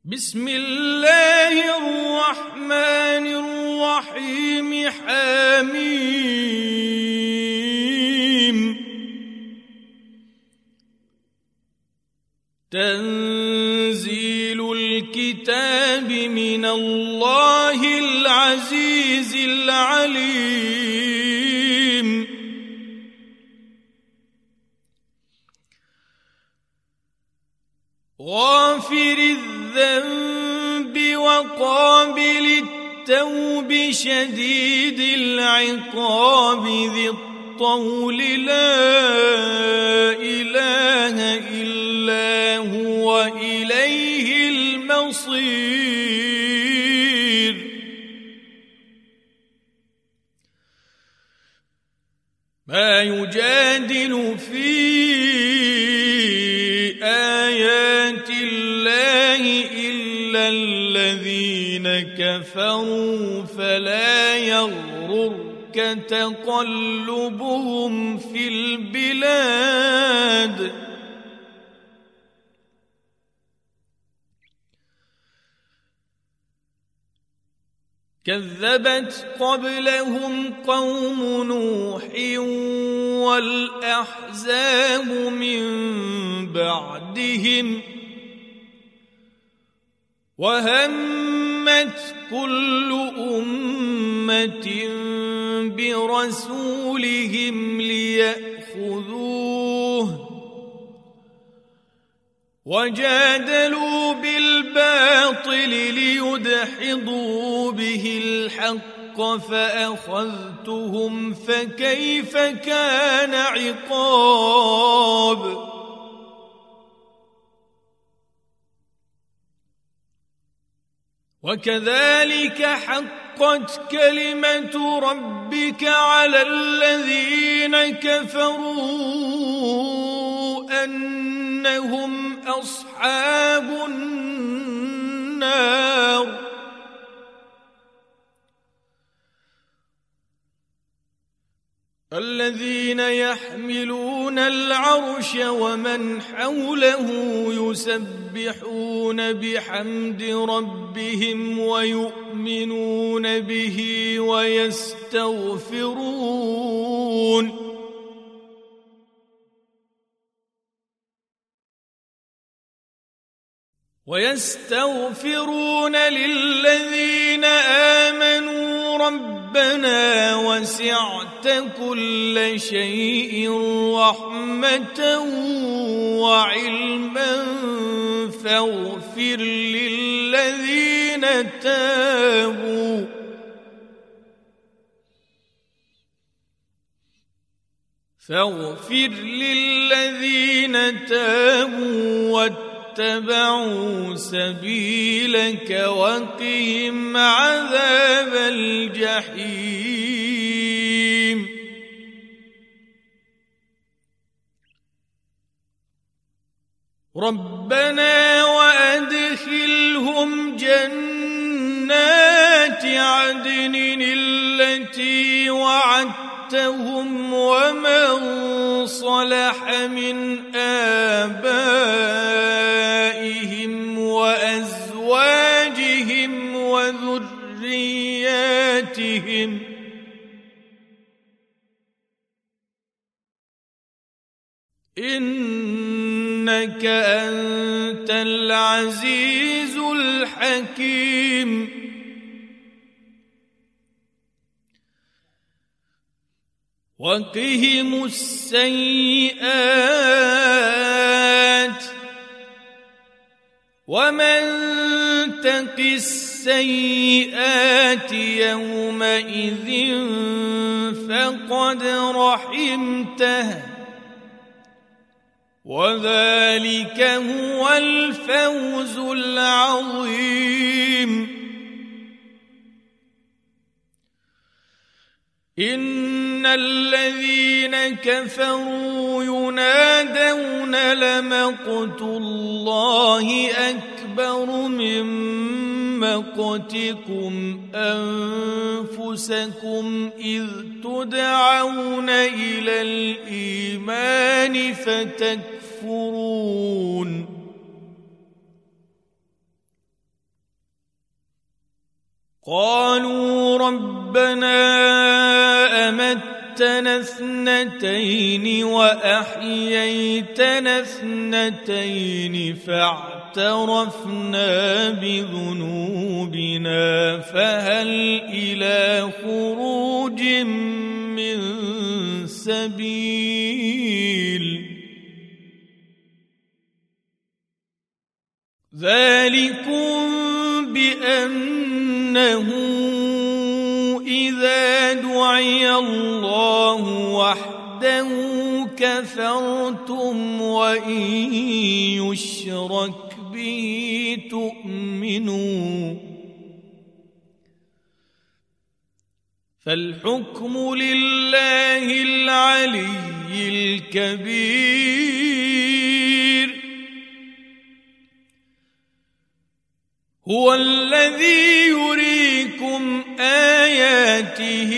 بسم الله الرحمن الرحيم حميم تنزيل الكتاب من الله العزيز العليم غافر الذنب وقابل التوب شديد العقاب ذي الطول لا إله إلا هو إليه المصير ما يجادل في آيات الله إلا الذين كفروا فلا يغررك تقلبهم في البلاد كذبت قبلهم قوم نوح والأحزاب من بعدهم وهمت كل أمة برسولهم ليأخذوه وجادلوا بالباطل ليدحضوا به الحق فأخذتهم فكيف كان عقاب وكذلك حقت كلمة ربك على الذين كفروا أنهم أصحاب النار الذين يحملون العرش ومن حوله يسبحون بحمد ربهم ويؤمنون به ويستغفرون للذين آمنوا ربنا وسعت كل شيء رحمة وعلما فاغفر للذين تابوا واتبعوا سبيلك وقهم عذاب الجحيم ربنا وأدخلهم جنات عدن التي وعدتهم ومن صلح من آبائهم وأزواجهم وذرياتهم إنك أنت العزيز الحكيم وقهم السيئات ومن تق السيئات يومئذ فقد رحمته وذلك هو الفوز العظيم إن الذين كفروا ينادون لمقت الله أكبر من مقتكم أنفسكم إذ تدعون إلى الإيمان فتكفرون قالوا ربنا أمتنا اثنتين وأحييتنا اثنتين فاعترفنا بذنوبنا فهل إلى خروج من سبيل ذلكم بأنه إذا دعي الله وحده كفرتم وإن يشرك به تؤمنوا فالحكم لله العلي الكبير هو الذي يريكم آياته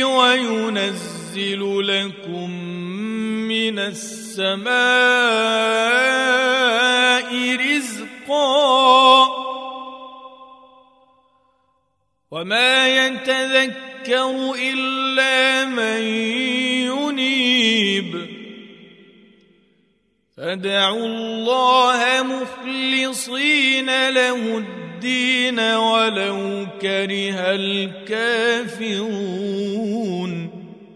وينزل لكم من السماء رزقا وما يتذكر إلا من ينيب فادعوا الله مخلصين له الدين ولو كره الكافرون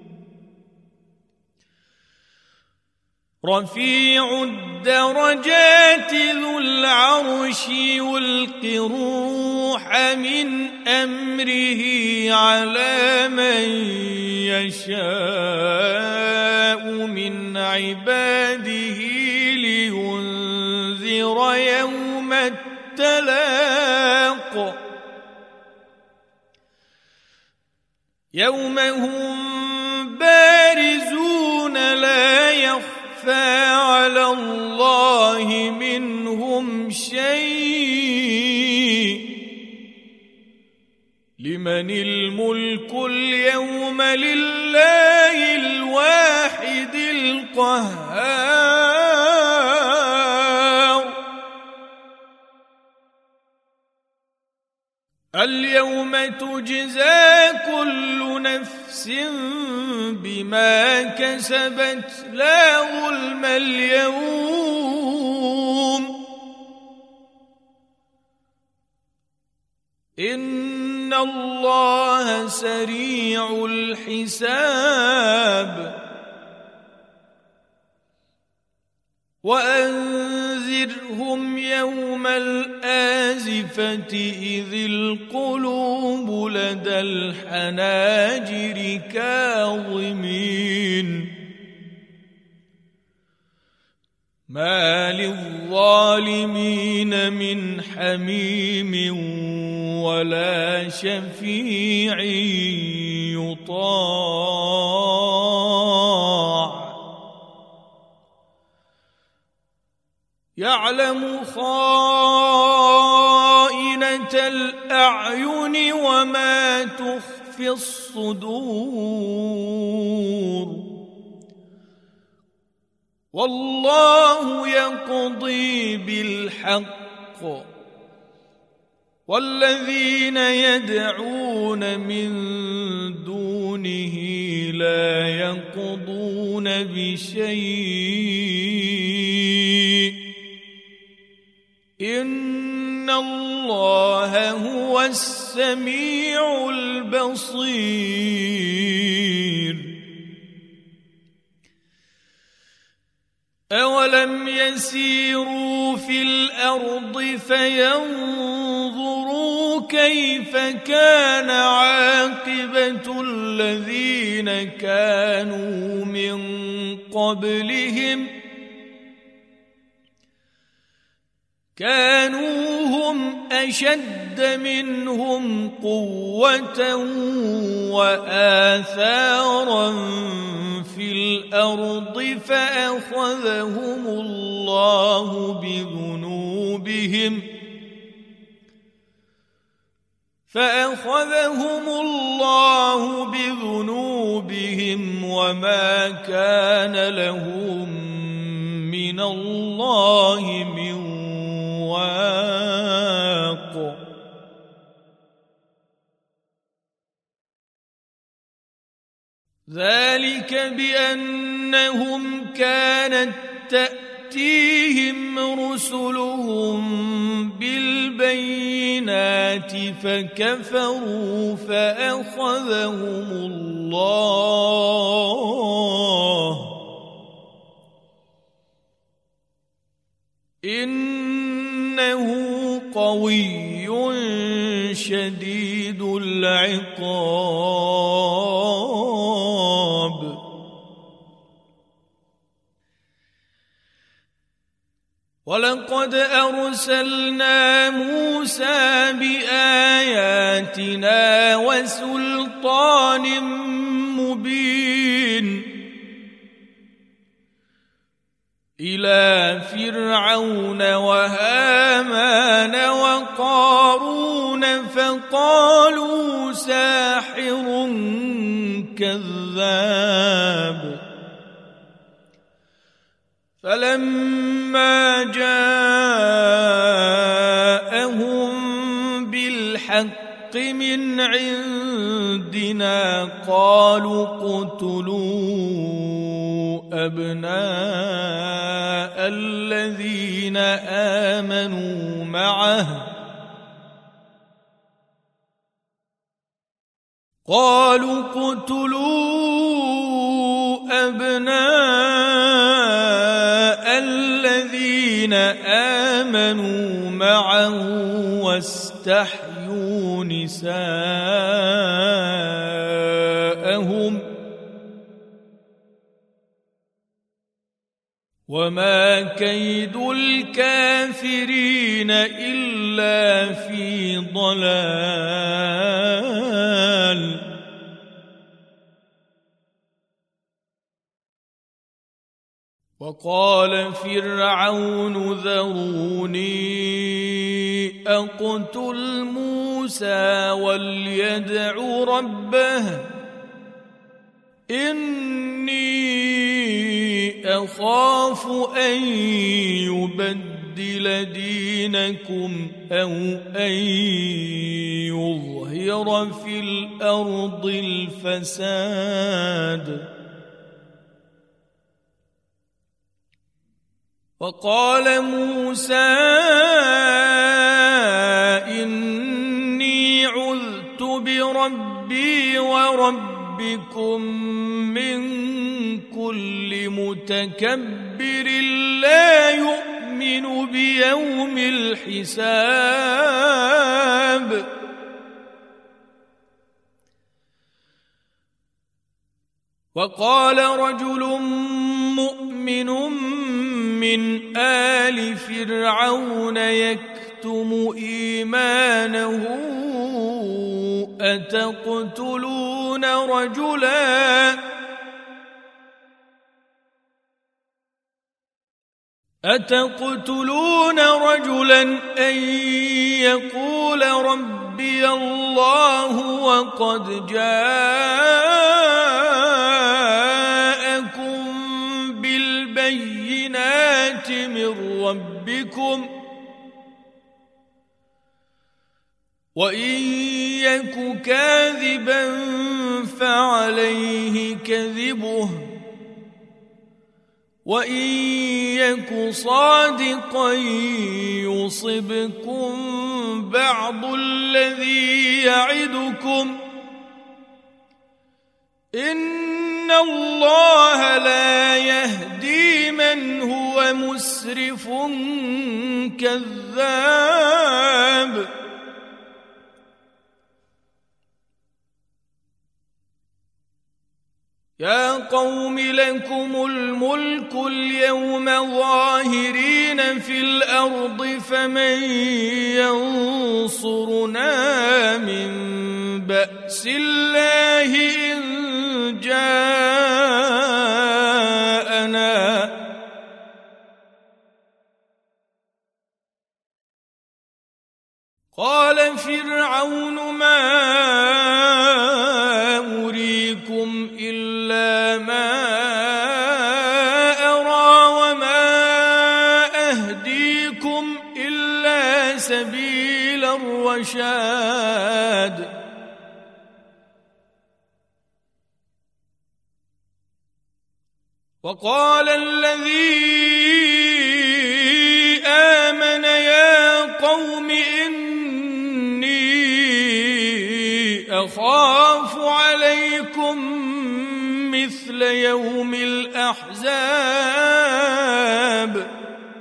رفيع الدرجات ذو العرش يلقي الروح من أمره على من يشاء من عباده لينذر يوم التلاق يوم هم بارزون لا يخفى على الله منهم شيء لمن الملك اليوم لله الواحد القهار اليوم تجزى كل نفس بما كسبت لا ظلم اليوم إن الله سريع الحساب وأنذرهم يوم الآزفة إذ القلوب لدى الحناجر كاظمين ما للظالمين من حميم ولا شفيع يطاع يعلم خائنة الأعين وما تخفي الصدور والله يقضي بالحق والذين يدعون من دونه لا يقضون بشيء إن الله هو السميع البصير أولم يسيروا في الأرض فينظروا كيف كان عاقبة الذين كانوا من قبلهم كانوا هم أشد منهم قوة وآثارا في الأرض فأخذهم الله بذنوبهم وما كان لهم من الله من واق ذلك بأنهم كانت تأتيهم رسلهم بالبينات فكفروا فأخذهم الله إنه قوي شديد العقاب ولقد أرسلنا موسى بآياتنا وسلطان مبين إلى فرعون وهامان وقارون فقالوا ساحر كذاب فلما جاءهم بالحق من عندنا قالوا اقتلوا أبناء الذين آمنوا معه واستحيوا نساءهم وما كيد الكافرين إلا في ضلال وقال فرعون ذروني أقتل موسى وليدع ربه إني أخاف أن يبدل دينكم أو أن يظهر في الأرض الفساد وقال موسى إني عذت بربي وربكم من كل متكبر لا يؤمن بيوم الحساب وقال رجل مؤمن من آل فرعون يكتم إيمانه أتقتلون رجلا أن يقول ربي الله وقد جاءكم بالبينات من ربكم وإن يك كاذبا فعليه كذبه وإن يك صادقا يصبكم بعض الذي يعدكم إن الله لا يهدي من هو مسرف كذاب يا قوم لكم الملك اليوم ظاهرين في الأرض فمن ينصرنا من بأس الله إن جاءنا قال فرعون ما أريكم إلا ما أرى وما أهديكم إلا سبيل الرشاد وقال الذي آمن يا قوم إني أخاف عليكم مثل يوم الأحزاب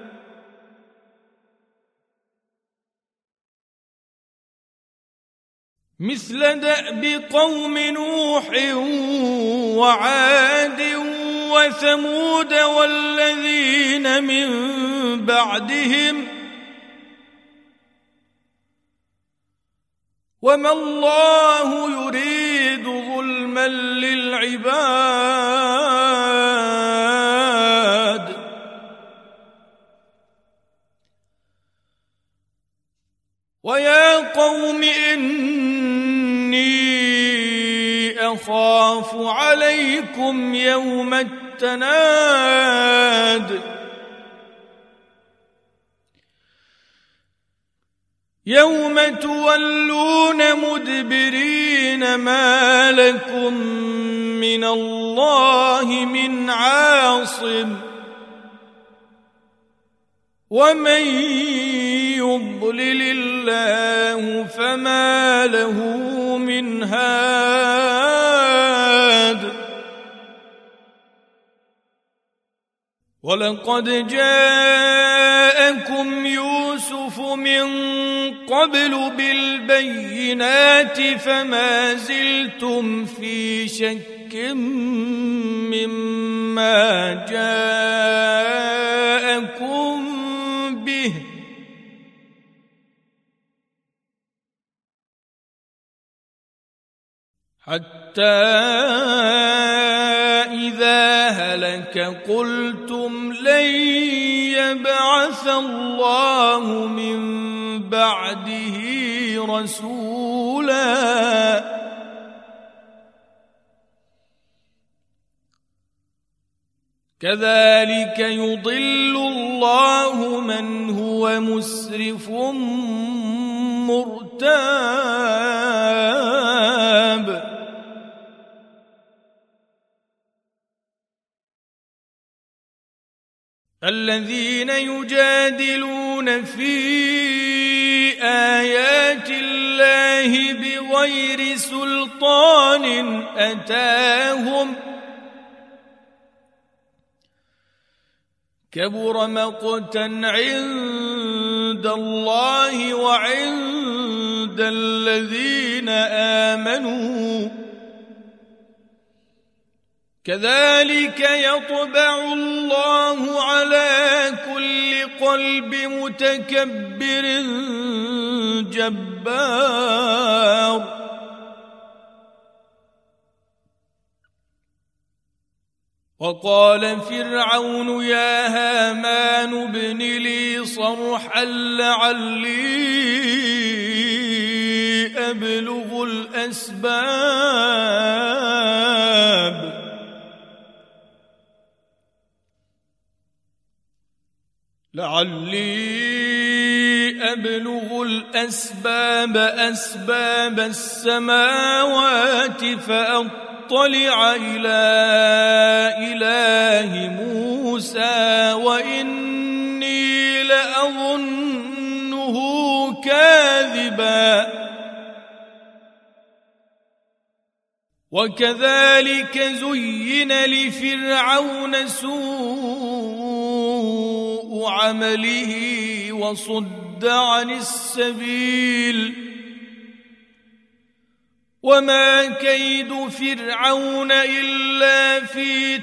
مثل دأب قوم نوح وعاد وثمود والذين من بعدهم وما الله يريد ظلما للعباد ويا قوم إني أخاف عليكم يوم التناد يوم تولون مدبرين ما لكم من الله من عاصم ومن يضلل الله فما له من هاد ولقد جاءكم يوسف من قبل بالبينات فما زلتم في شك مما جاءكم به حتى إذا هلك قلتم لن يبعث الله من بعده رسولا كذلك يضل الله من هو مسرف مرتاب الذين يجادلون في آيات الله بغير سلطان أتاهم كبر مقتا عند الله وعند الذين آمنوا كذلك يطبع الله على كل قلب متكبر جبار وقال فرعون يا هامان ابن لي صرحا لعلي أبلغ الأسباب أسباب السماوات فأطلع إلى إله موسى وإني لأظنه كاذبا وكذلك زين لفرعون سوء عمله وصد عن السبيل وما كيد فرعون إلا في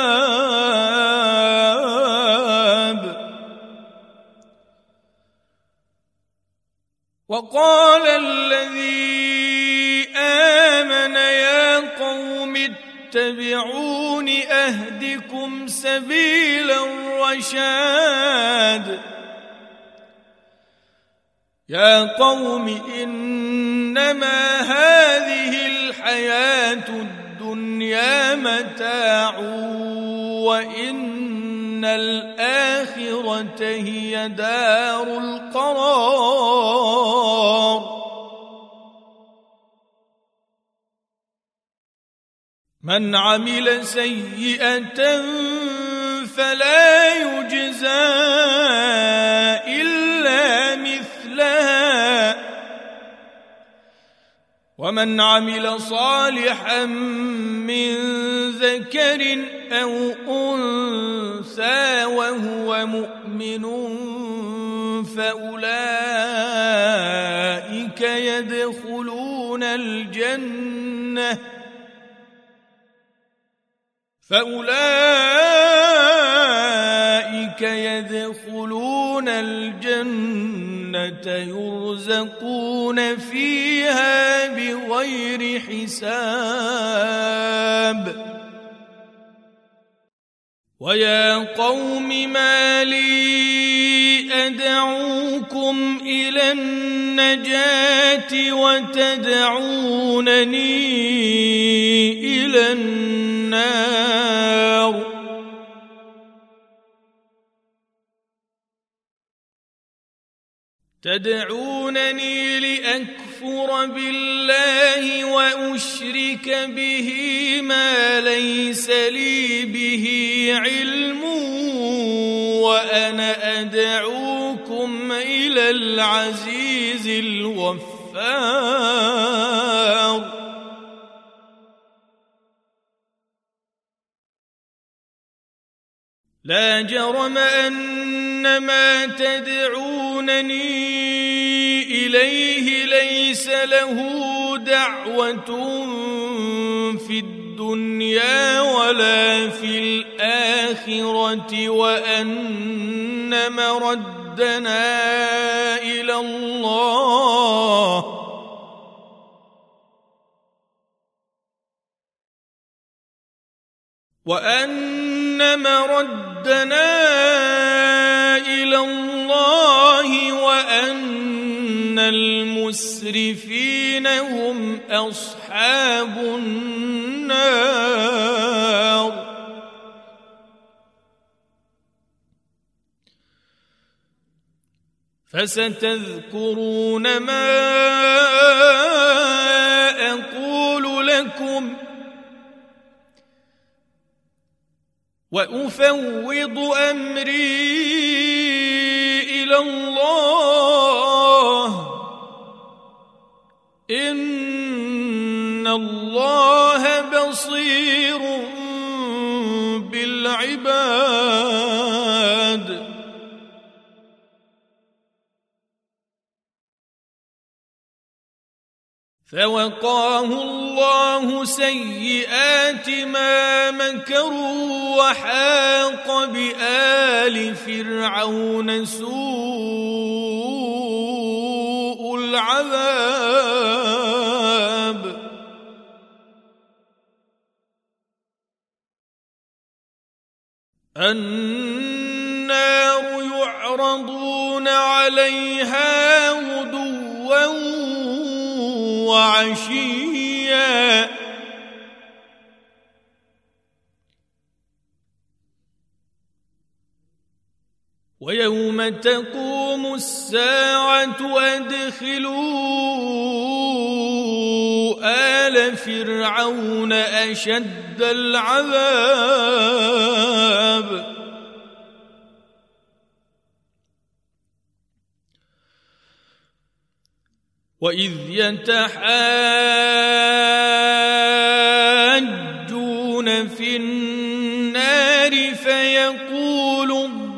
تباب وقال الذي آمن يا قوم اتبعون أهدكم سبيل الرشاد يا قوم إنما هذه الحياة الدنيا متاع وإن الآخرة هي دار القرار من عمل سيئة فلا يجزى إلا مثلها ومن عمل صالحا من ذكر أو أنثى وهو مؤمن فأولئك يدخلون الجنة يرزقون فيها بغير حساب ويا قوم ما لي أدعوكم إلى النجاة وتدعونني إلى النار تدعونني لأكفر بالله وأشرك به ما ليس لي به علم وأنا أدعوكم إلى العزيز الغفار لا جرم أن ما تدعونني إليه ليس له دعوة في الدنيا ولا في الآخرة وأن مردنا إلى الله وأن المسرفين هم أصحاب النار فستذكرون ما أقول لكم وأفوض أمري إلى الله إن الله بصير بالعباد فوقاه الله سيئات ما مكروا وحاق بآل فرعون سوء العذاب النار يعرضون عليها غدوا وعشيا ويوم تقوم الساعة أدخلوا آل فرعون أشد العذاب وإذ يتحاجون في النار فيقول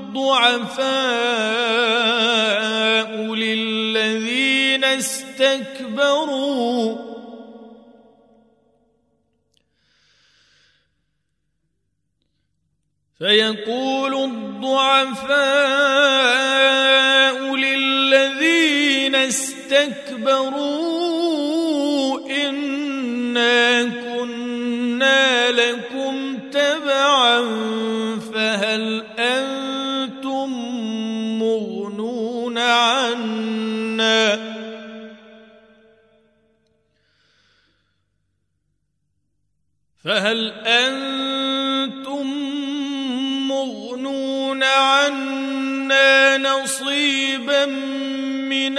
الضعفاء للذين استكبروا إنا كنا لكم تبعا فهل أنتم مغنون عنا نصيبا من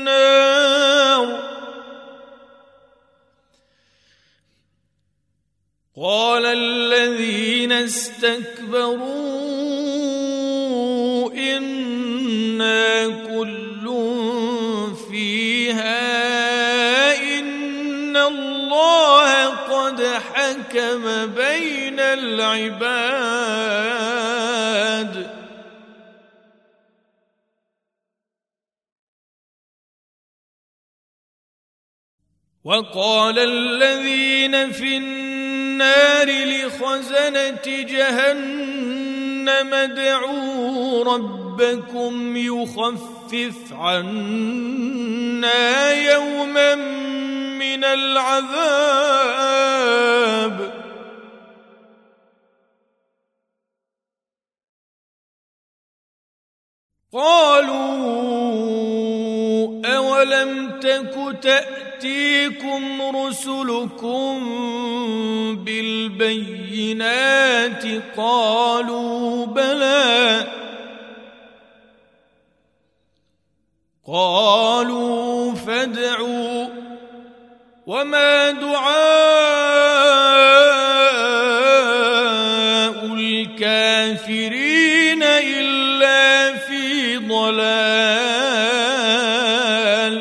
النار قال الذين استكبروا إنا كل فيها إن الله قد حكم بين العباد وقال الذين في النار لخزنة جهنم ادعوا ربكم يخفف عنا يوما من العذاب قالوا أولم تك تأتيكم رسلكم بالبينات قالوا بلى قالوا فادعوا وما دعاء الكافرين إلا في ضلال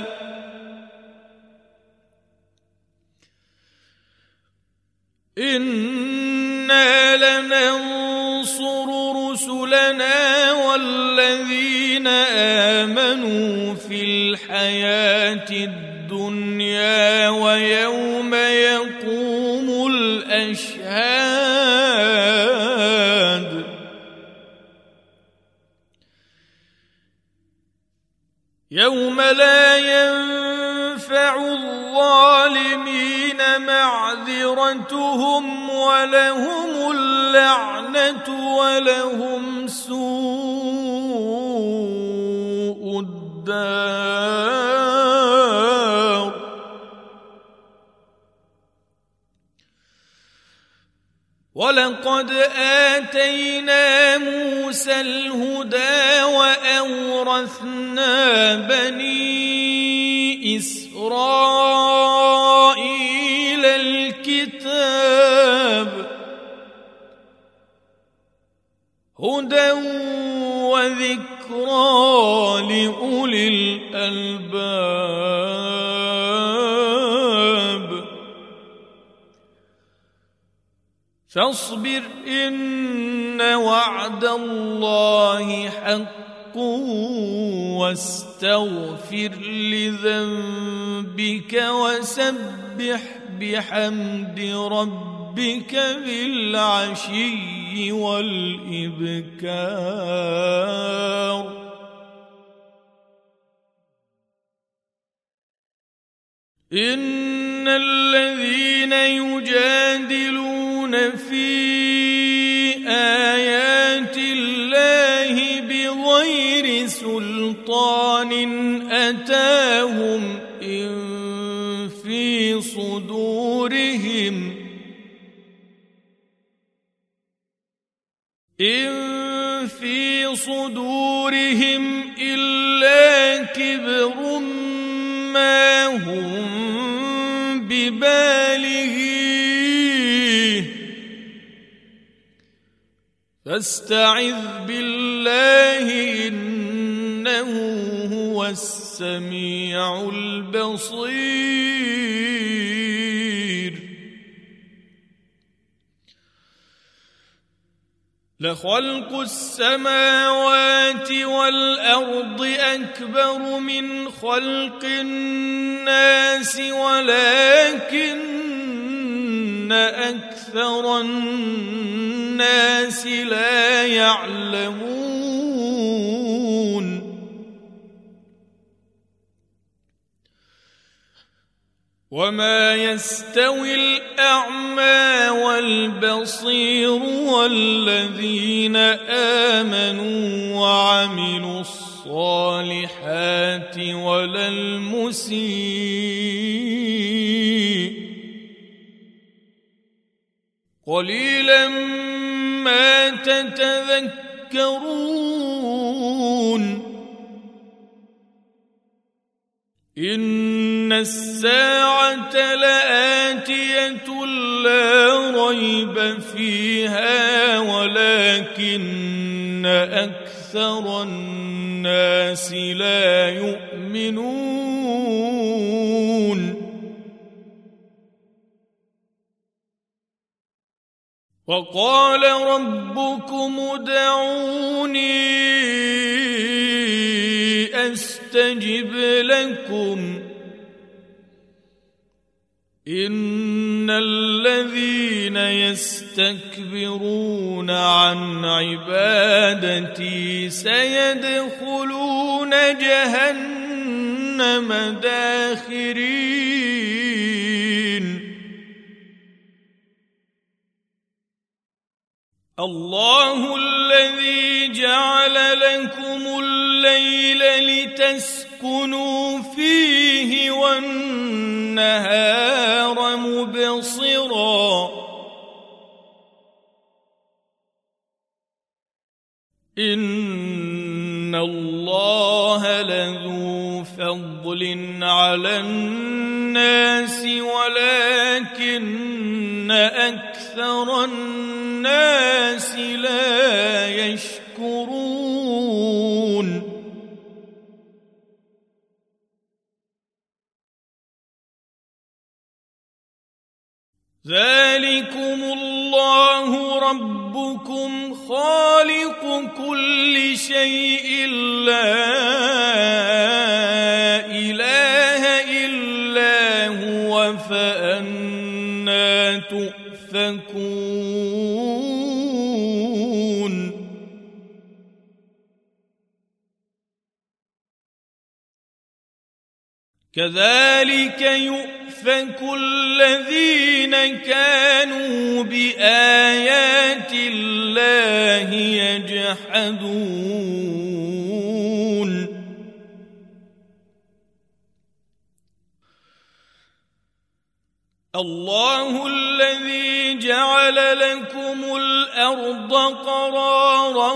إنا لننصر رسلنا والذين آمنوا في الحياة الدنيا ويوم يقوم الأشهاد يوم لا ينفع الظالمين معذرتهم ولهم اللعنة ولهم سوء الدار ولقد آتينا موسى الهدى وأورثنا بني إسرائيل الكتاب هدى وذكرى لأولي الألباب فاصبر إن وعد الله حق واستغفر لذنبك وسبح بحمد ربك بالعشي والإبكار إن الذين يجادلون في آيات الله بغير سلطان أتاهم إن في صدورهم إلا كبر ما هم ببالغيه فاستعذ بالله إنه هو السميع البصير لخلق السماوات والأرض أكبر من خلق الناس ولكن أكثر الناس لا يعلمون وما يستوي الأعمى والبصير والذين آمنوا وعملوا الصالحات ولا المسيء قليلا ما تتذكرون إن الساعة لآتية لا ريب فيها ولكن أكثر الناس لا يؤمنون وقال ربكم ادعوني أستجب لكم إن الذين يستكبرون عن عبادتي سيدخلون جهنم داخرين الله الذي جعل لكم الليل لتسكنوا فيه والنهار مبصرا إن الله لذو فضل على الناس ولكن أكثر الناس لا يشكرون ذلكم الله ربكم خالق كل شيء لا إله إلا هو فأنى تؤفكون كذلك يؤفك الذين كانوا بآيات الله يجحدون الله الذي جعل لكم الأرض قرارا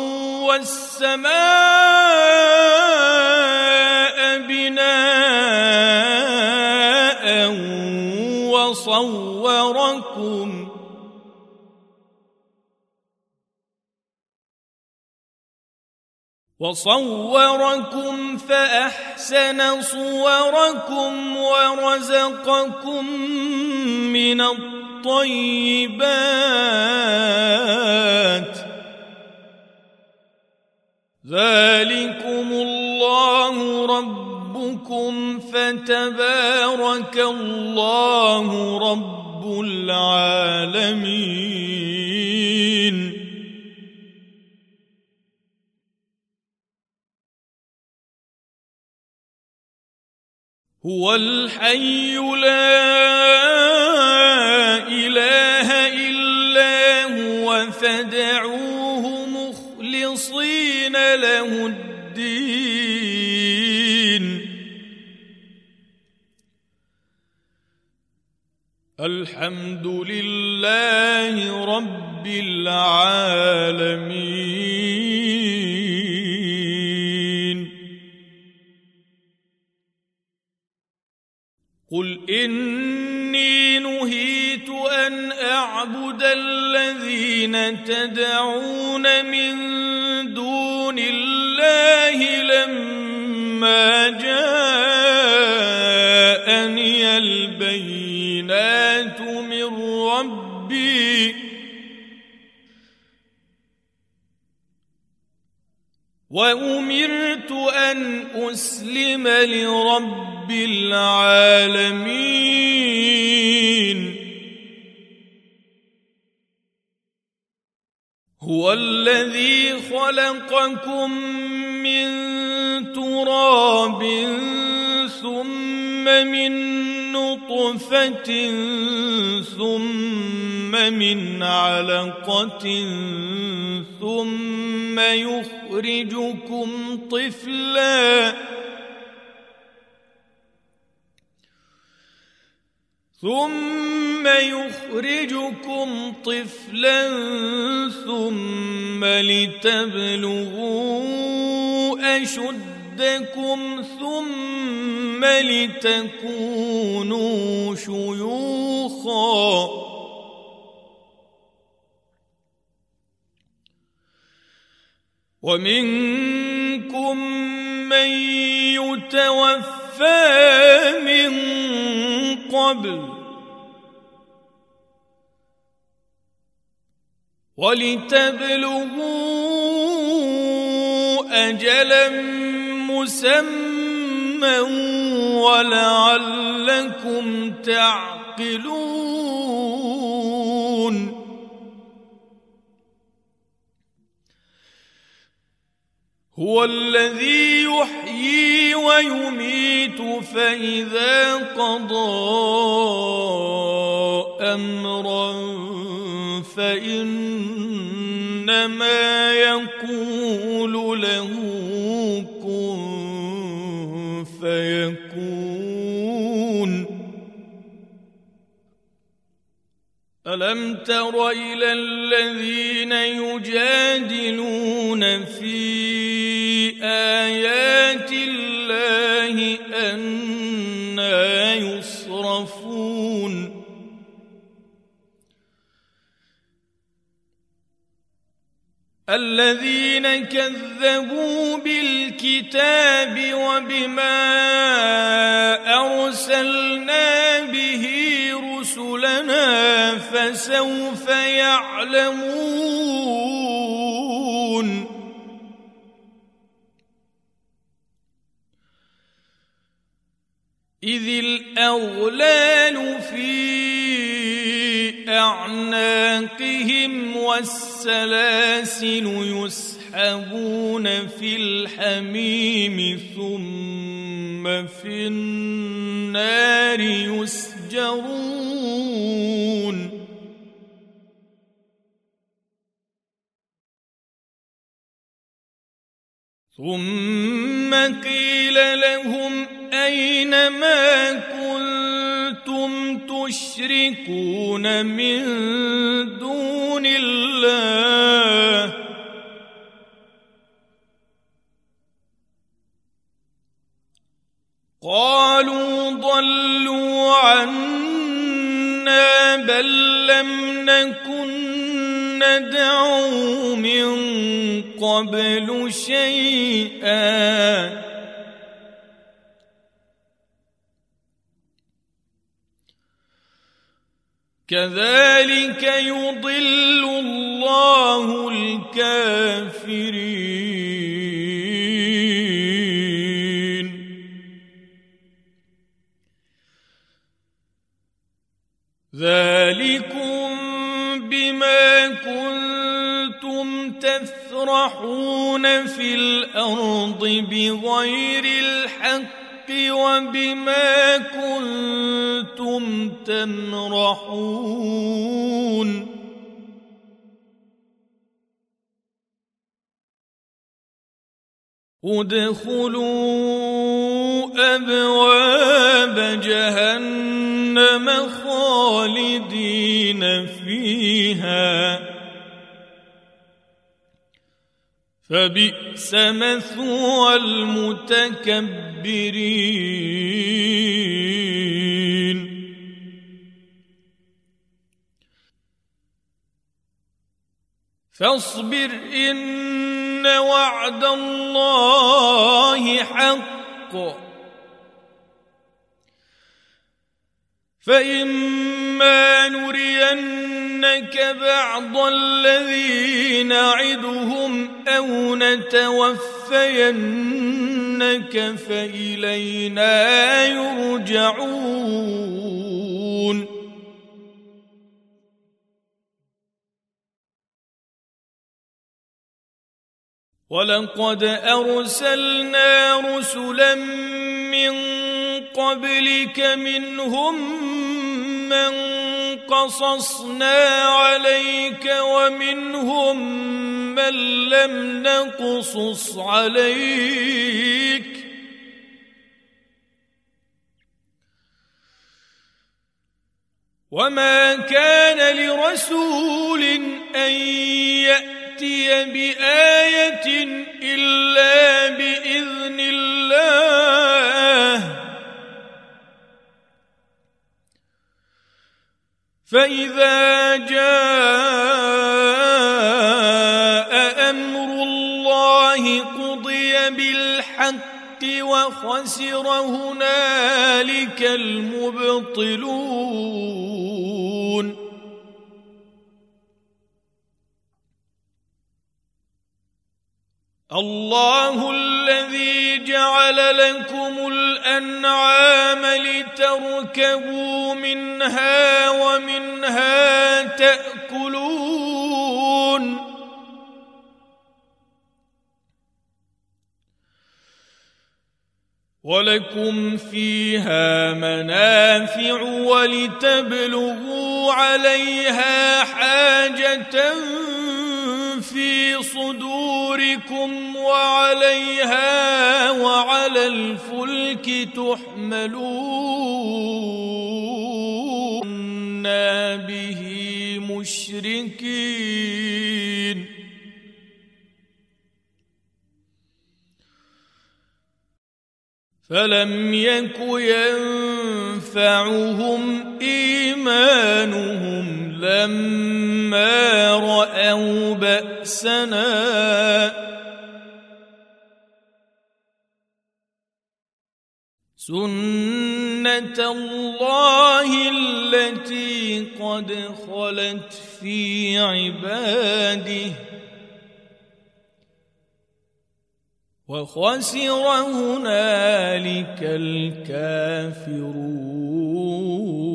والسماء بناء وصوركم فأحسن صوركم ورزقكم من الطيبات ذلكم الله ربكم فتبارك الله رب العالمين هو الحي لا إله إلا هو فادعوه مخلصين له الدين الحمد لله رب العالمين قل إني نهيت أن أعبد الذين تدعون من دون الله لما جاءني البينات من ربي وأمرت أن أسلم لرب العالمين هو الذي خلقكم من تراب ثم من نطفة ثم من علقة ثم يخرجكم طفلا ثم لتبلغوا أشدكم ثم لتكونوا شيوخا ومنكم من يتوفى من قبل ولتبلغوا أجلا مسمى ولعلكم تعقلون هو الذي يحيي ويميت فإذا قضى أمرا فإنما يقول له كن فيكون ألم تر إلى الذين يجادلون في آيات الله أنى يصرفون الذين كذبوا بالكتاب وبما أرسلنا به رسلنا فسوف يعلمون إذ الأغلال في أعناقهم والسلاسل يسحبون في الحميم ثم في النار يسجرون ثم قيل لهم أين ما كنتم تشركون من دون الله قالوا ضلوا عنا بل لم نكن ندعو من قبل شيئا كذلك يضل الله الكافرين ذلكم بما كنتم تفرحون في الأرض بغير الحق وبما كنتم تمرحون ادخلوا أبواب جهنم خالدين فيها فبئس مثوى المتكبرين فاصبر إن وعد الله حق فإما نرينك بعض الذي نعدهم أو نتوفينك فإلينا يرجعون ولقد أرسلنا رسلا من قبلك منهم من قصصنا عليك ومنهم من لم نقصص عليك وما كان لرسول أن يأتي بآية إلا بإذن الله فإذا جاء أمر الله وخسر هنالك المبطلون الله الذي جعل لكم الأنعام لتركبوا منها ومنها تأكلون ولكم فيها منافع ولتبلغوا عليها حاجة في صدوركم وعليها وعلى الفلك تحملون به مشركين فلم يك ينفعهم إيمانهم لما رأوا بأسنا سنة الله التي قد خلت في عباده وخسر هنالك الكافرون